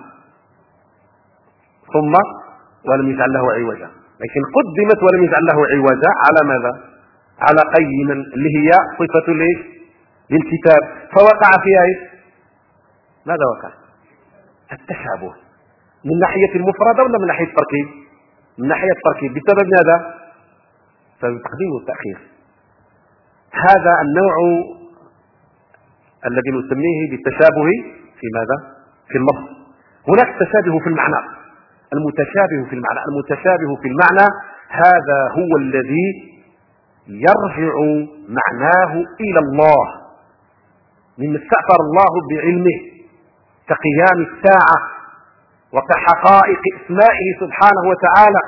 ثم ولم يجعل له عوجا. لكن قدمت ولم يجعل له عوجا على ماذا؟ على قيما اللي هي صفة ليش؟ للكتاب. فوقع فيها ايش؟ ماذا وقع؟ التشابه من ناحية المفردة ولا من ناحية التركيب؟ من ناحية التركيب. بسبب ماذا؟ بسبب التقديم والتأخير. هذا النوع الذي نسميه بالتشابه في ماذا؟ في اللفظ. هناك تشابه في المعنى. المتشابه في المعنى المتشابه في المعنى هذا هو الذي يرجع معناه إلى الله، مما استأثر الله بعلمه كقيام الساعة وكحقائق اسمائه سبحانه وتعالى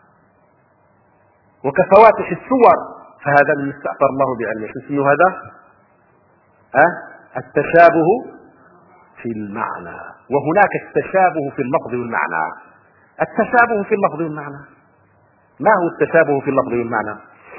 وكفواتح السور. فهذا من استأثر الله بعلمه. اسمه هذا أه؟ التشابه في المعنى. وهناك التشابه في اللفظ والمعنى. التشابه في اللفظ والمعنى، ما هو التشابه في اللفظ والمعنى؟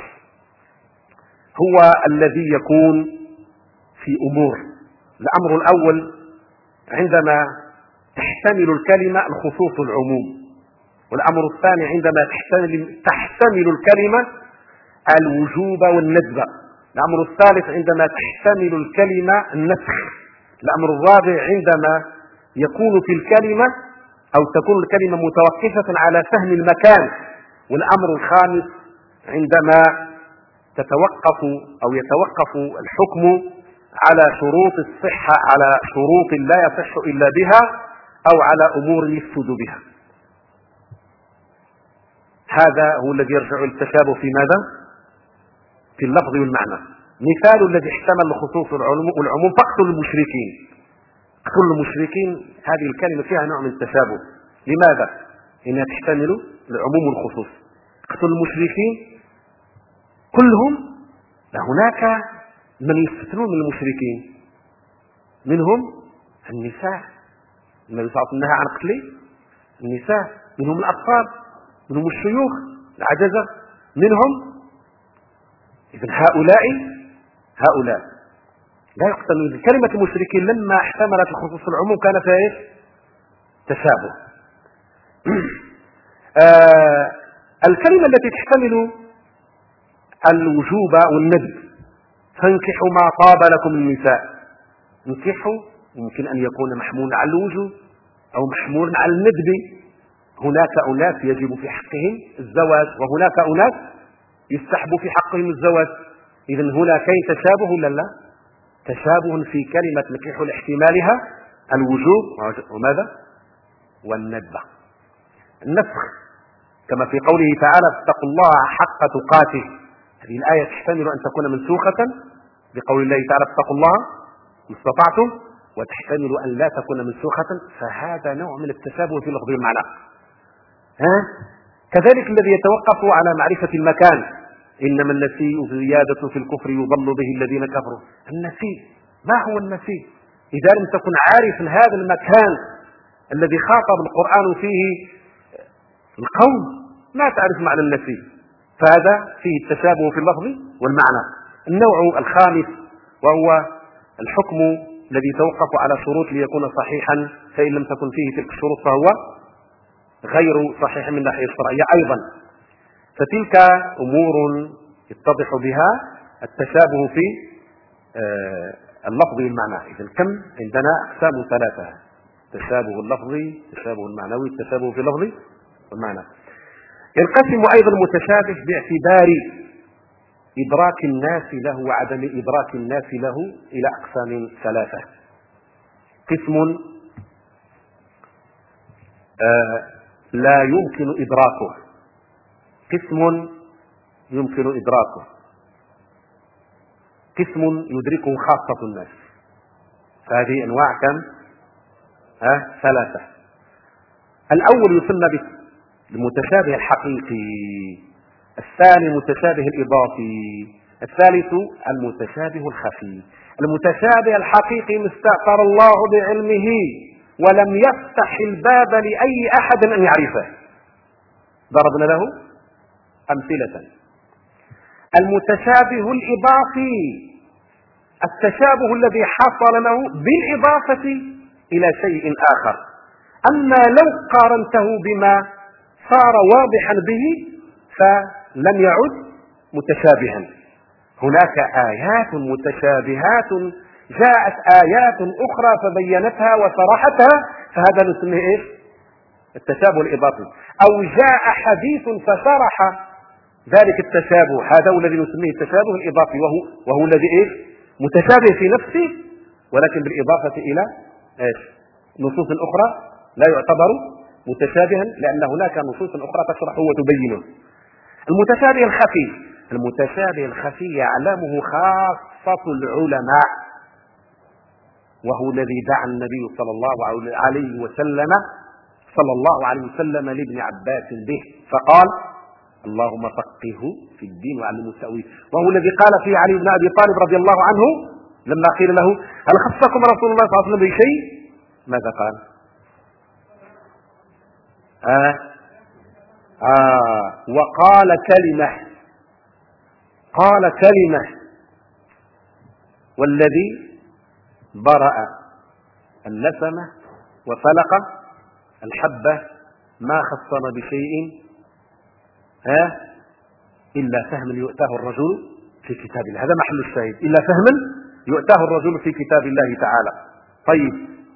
هو الذي يكون في أمور. الأمر الأول عندما تحتمل الكلمة الخصوص والعموم، والأمر الثاني عندما تحتمل, تحتمل الكلمة الوجوب والندب، الأمر الثالث عندما تحتمل الكلمة النسخ، الأمر الرابع عندما يكون في الكلمة أو تكون الكلمة متوقفة على فهم المكان، والأمر الخامس عندما تتوقف أو يتوقف الحكم على شروط الصحة، على شروط لا يصح إلا بها، أو على أمور يفسد بها. هذا هو الذي يرجع للتشابه في ماذا؟ في اللفظ والمعنى. مثال الذي احتمل الخصوص والعموم فاقتلوا المشركين. اقتلوا المشركين هذه الكلمة فيها نوع من التشابه. لماذا؟ إنها تحتمل العموم والخصوص. اقتلوا المشركين كلهم، هناك من يفتنون من المشركين، منهم النساء. النبي صلى الله عليه وسلم نهى عن قتل النساء، منهم الأطفال، منهم الشيوخ العجزة، منهم. إذن هؤلاء هؤلاء لا يقتلون. كلمة المشركين لما احتملت الخصوص العموم كان فيها ايش؟ تشابه. آه الكلمة التي تحتمل الوجوب والندب، فانكحوا ما طاب لكم النساء. انكحوا يمكن أن يكون محمولا على الوجوب أو محمولا على الندب. هناك أناس يجب في حقهم الزواج، وهناك أناس يستحب في حقهم الزواج. إذن هنا كاين تشابه ولا لا؟ تشابه في كلمة نكحوا لاحتمالها الوجوب وماذا؟ والندب. النسخ كما في قوله تعالى اتقوا الله حق تقاته. هذه الآية تحتمل أن تكون منسوخة بقول الله تعالى اتقوا الله ما استطعتم، وتحتمل أن لا تكون منسوخة، فهذا نوع من التشابه في لفظ المعنى. ها؟ كذلك الذي يتوقف على معرفة المكان، إنما النسيء زيادة في الكفر يضل به الذين كفروا. النسيء ما هو النسيء؟ إذا لم تكن عارفا هذا المكان الذي خاطب القرآن فيه القوم ما تعرف معنى النسيء، فهذا فيه التشابه في اللفظ والمعنى. النوع الخامس وهو الحكم الذي يتوقف على شروط ليكون صحيحا، فإن لم تكن فيه تلك الشروط فهو غير صحيح من الناحية الشرعية أيضا. فتلك أمور يتضح بها التشابه في اللفظ والمعنى. إذن كم عندنا أقسام ثلاثة: التشابه اللفظي، التشابه المعنوي، التشابه في اللفظ والمعنى. ينقسم أيضا المتشابه باعتبار إدراك الناس له وعدم إدراك الناس له إلى أقسام ثلاثة. قسم آه لا يمكن إدراكه، قسم يمكن إدراكه، قسم يدركه خاصة الناس. فهذه أنواع كم؟ آه ثلاثة. الأول يسمى بالمتشابه الحقيقي، الثاني المتشابه الإضافي، الثالث المتشابه الخفي. المتشابه الحقيقي ما استأثر الله بعلمه ولم يفتح الباب لأي أحد أن يعرفه، ضربنا له أمثلة. المتشابه الإضافي التشابه الذي حصل له بالإضافة إلى شيء آخر، أما لو قارنته بما صار واضحا به فلم يعد متشابها. هناك آيات متشابهات جاءت آيات أخرى فبينتها وصرحتها، فهذا نسميه إيش؟ التشابه الإضافي. أو جاء حديث فشرح ذلك التشابه، هذا هو الذي نسميه التشابه الإضافي، وهو, وهو الذي إيش؟ متشابه في نفسه ولكن بالإضافة إلى إيش؟ نصوص أخرى لا يعتبر متشابها، لأن هناك نصوص أخرى تشرحه وتبينه. المتشابه الخفي، المتشابه الخفي يعلمه خاصة العلماء، وهو الذي دعا النبي صلى الله عليه وسلم صلى الله عليه وسلم لابن عباس به فقال اللهم فقهه في الدين وعلمه التأويل. وهو الذي قال فيه علي بن أبي طالب رضي الله عنه لما قيل له هل خصكم رسول الله صلى الله عليه وسلم بشيء؟ ماذا قال؟ آه آه وقال كلمة، قال كلمة والذي برأ النسمة وفلق الحبة ما خصنا بشيء ها إلا فهم يؤتاه الرجل في كتاب الله. هذا محل الشاهد، إلا فهم يؤتاه الرجل في كتاب الله تعالى. طيب،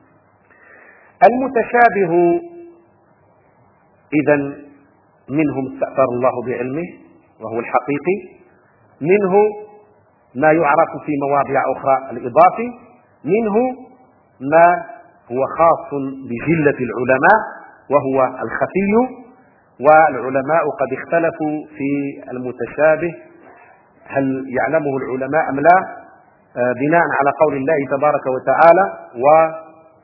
المتشابه إذن منهم استأثر الله بعلمه وهو الحقيقي، منه ما يعرف في مواضع أخرى الإضافي، منه ما هو خاص بجلة العلماء وهو الخفي، والعلماء قد اختلفوا في المتشابه هل يعلمه العلماء أم لا، بناء على قول الله تبارك وتعالى و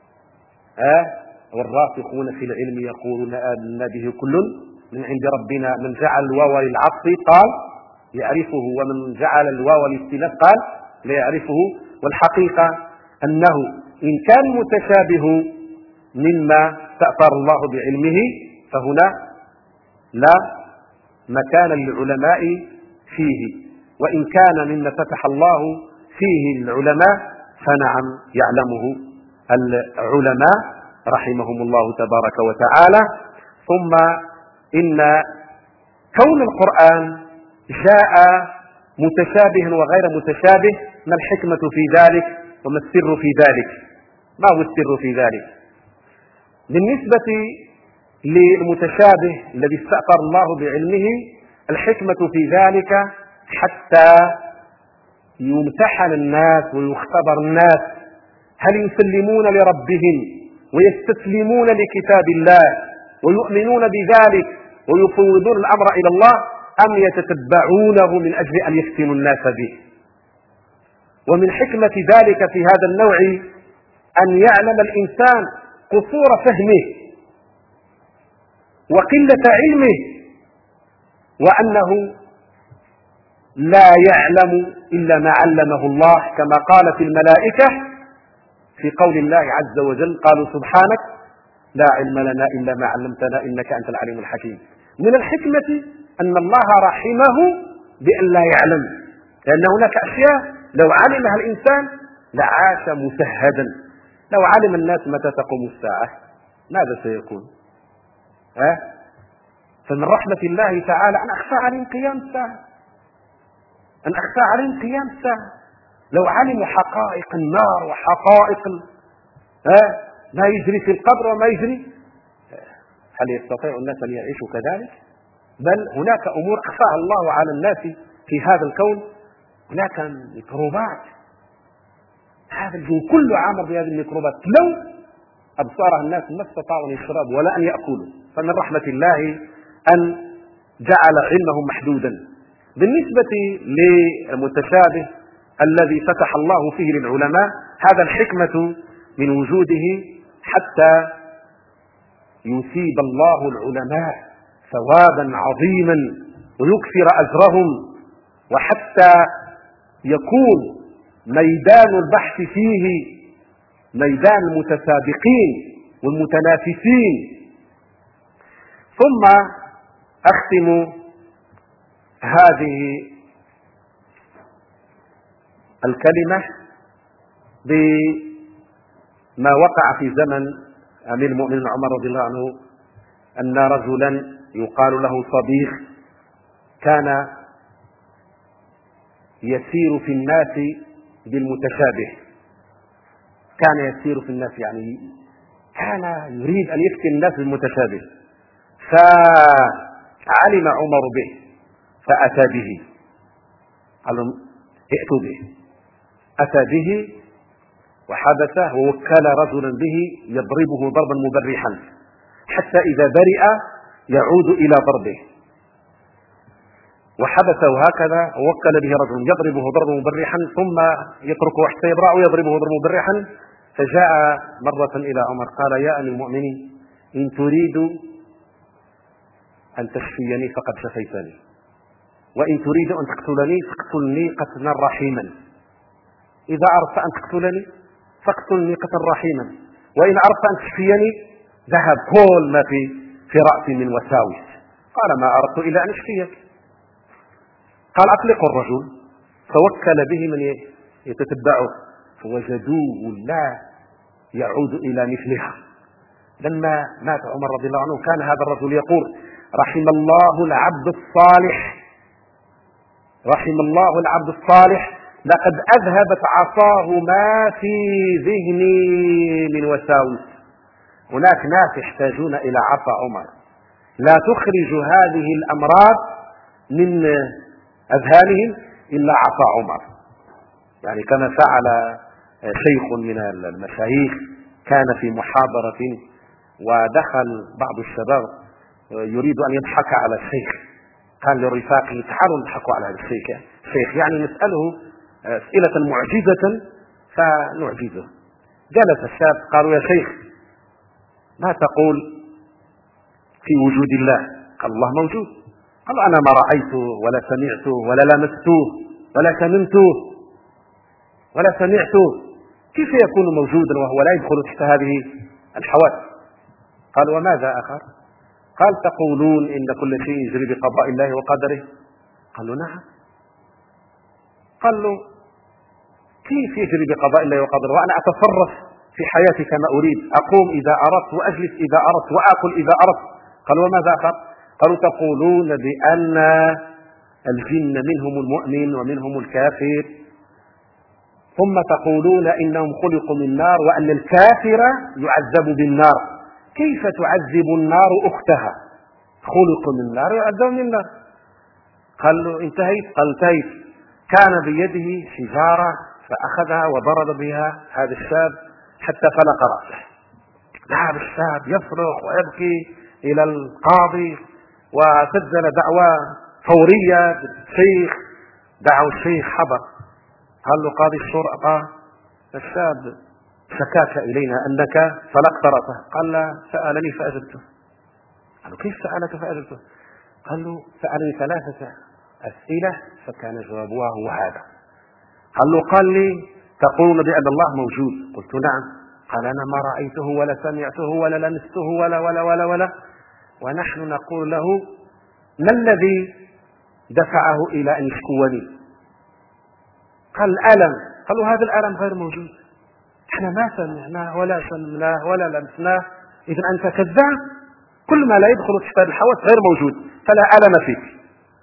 والراسخون في العلم يقولون آمنا به كل من عند ربنا. من جعل الواو للعطف قال يعرفه، ومن جعل الواو للاستئناف قال لا يعرفه. والحقيقة أنه إن كان متشابه مما استأثر الله بعلمه فهنا لا مكان للعلماء فيه، وإن كان مما فتح الله فيه العلماء فنعم يعلمه العلماء رحمهم الله تبارك وتعالى. ثم إن كون القرآن جاء متشابه وغير متشابه، ما الحكمة في ذلك وما السر في ذلك؟ ما هو السر في ذلك؟ بالنسبة للمتشابه الذي استأثر الله بعلمه، الحكمة في ذلك حتى يمتحن الناس ويختبر الناس هل يسلمون لربهم ويستسلمون لكتاب الله ويؤمنون بذلك ويفوضون الأمر إلى الله، أم يتتبعونه من أجل أن يفتنوا الناس به. ومن حكمة ذلك في هذا النوع أن يعلم الإنسان قصور فهمه وقلة علمه، وأنه لا يعلم إلا ما علمه الله، كما قالت الملائكة في قول الله عز وجل قالوا سبحانك لا علم لنا إلا ما علمتنا إنك أنت العليم الحكيم. من الحكمة أن الله رحمه بأن لا يعلم، لأن هناك أشياء لو علمها الإنسان لعاش مسهدا. لو علم الناس متى تقوم الساعة ماذا سيكون؟ أه؟ فمن رحمة الله تعالى أن أخفى عليهم قيام الساعة، أن أخفى عليهم قيام الساعة. لو علموا حقائق النار وحقائق أه؟ ما يجري في القبر وما يجري، هل يستطيع الناس أن يعيشوا كذلك؟ بل هناك أمور أخفاها الله على الناس في هذا الكون. هناك ميكروبات، هذا الجو كله عامر بهذه الميكروبات، لو أبصارها الناس ما استطاعوا أن يشربوا ولا أن يأكلوا. فمن رحمة الله أن جعل علمهم محدودا. بالنسبة للمتشابه الذي فتح الله فيه للعلماء، هذا الحكمة من وجوده حتى يثيب الله العلماء ثوابا عظيما ويكثر أجرهم، وحتى يكون ميدان البحث فيه ميدان المتسابقين والمتنافسين. ثم أختم هذه الكلمة بما وقع في زمن أمير المؤمنين عمر رضي الله عنه، أن رجلا يقال له صبيغ كان يسير في الناس بالمتشابه. كان يسير في الناس يعني كان يريد أن يفتن الناس بالمتشابه، فعلم عمر به فأتى به، قال لهم ائتوا به. أتى به وحبسه ووكل رجلا به يضربه ضربا مبرحا حتى إذا برئ يعود إلى ضربه، وحبسه هكذا ووكل به رجل يضربه ضربا مبرحا ثم يتركه حتى يبرأ ويضربه ضربا مبرحا. فجاء مرة إلى عمر قال يا أمير المؤمنين إن تريد أن تشفيني فقد شفيتني، وإن تريد أن تقتلني فاقتلني قتلا رحيما. إذا أردت أن تقتلني فاقتلني قتلا رحيما، وإن أردت أن تشفيني ذهب كل ما في في رأسي من وساوس. قال ما أردت إلا أن أشفيك. قال أطلقوا الرجل، فوكل به من يتتبعه فوجدوه لا يعود إلى مثلها. لما مات عمر رضي الله عنه كان هذا الرجل يقول رحم الله العبد الصالح، رحم الله العبد الصالح لقد أذهبت عصاه ما في ذهني من وساوس. هناك ناس يحتاجون إلى عصا عمر لا تخرج هذه الأمراض من أذهانهم إلا عصا عمر. يعني كما فعل شيخ من المشايخ كان في محاضرة ودخل بعض الشباب يريد أن يضحك على الشيخ، قال لرفاقه تعالوا نضحكوا على هذا الشيخ الشيخ يعني نسأله أسئلة معجزة فنعجزه. جلس الشاب قالوا يا شيخ ما تقول في وجود الله؟ قال الله موجود. قال أنا ما رأيته ولا سمعته ولا لمسته ولا شممته ولا سمعته، كيف يكون موجودا وهو لا يدخل تحت هذه الحواس؟ قال وماذا آخر؟ قال تقولون إن كل شيء يجري بقضاء الله وقدره. قالوا نعم. قال له كيف يجري بقضاء الله وقدره وأنا أتصرف في حياتي كما أريد، أقوم إذا أردت وأجلس إذا أردت وآكل إذا أردت. قال وماذا آخر؟ قالوا تقولون بأن الجن منهم المؤمن ومنهم الكافر، ثم تقولون إنهم خلقوا من نار وأن الكافر يعذب بالنار، كيف تعذب النار أختها؟ خلقوا من نار ويعذب من النار. قال له انتهيت؟ قال انتهيت. كان بيده حجارة فأخذها وضرب بها هذا الشاب حتى فلق رأسه. ذهب الشاب يصرخ ويبكي إلى القاضي وسجل دعوى فورية بالشيخ. دعوا الشيخ حضر، قال له قاضي الشرطة الشاب شكاك إلينا أنك فلقت رأسه. قال لا سألني فأجبته. قال له كيف سألك فأجبته؟ قال له سألني ثلاثة أسئلة فكان جوابها هو هذا. قال له قال لي تقولون بأن الله موجود؟ قلت نعم. قال أنا ما رأيته ولا سمعته ولا لمسته ولا ولا ولا ولا ونحن نقول له ما الذي دفعه إلى أن يشكوني؟ قال الألم. قالوا هذا الألم غير موجود، احنا ما سمعناه ولا شمناه ولا لمسناه، إذن أنت كذاب، كل ما لا يدخل تحت الحواس غير موجود فلا ألم فيك.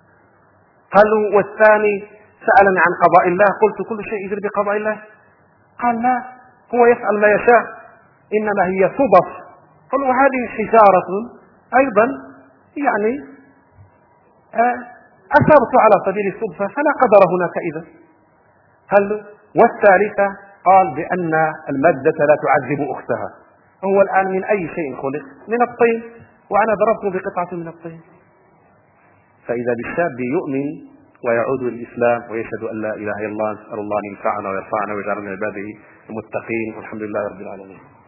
قالوا والثاني سألني عن قضاء الله، قلت كل شيء يجري بقضاء الله. قال لا هو يفعل ما يشاء إنما هي صدف. قالوا هذه حجارة أيضا يعني أثرت على سبيل الصدفة فلا قدر هناك إذا. قال والثالثة قال بأن المادة لا تعذب أختها. هو الآن من أي شيء خلق؟ من الطين، وأنا ضربته بقطعة من الطين. فإذا بالشاب يؤمن ويعود للإسلام ويشهد أن لا إله إلا الله، نسأل الله أن ينفعنا ويرفعنا ويجعلنا من عباده المتقين، والحمد لله رب العالمين.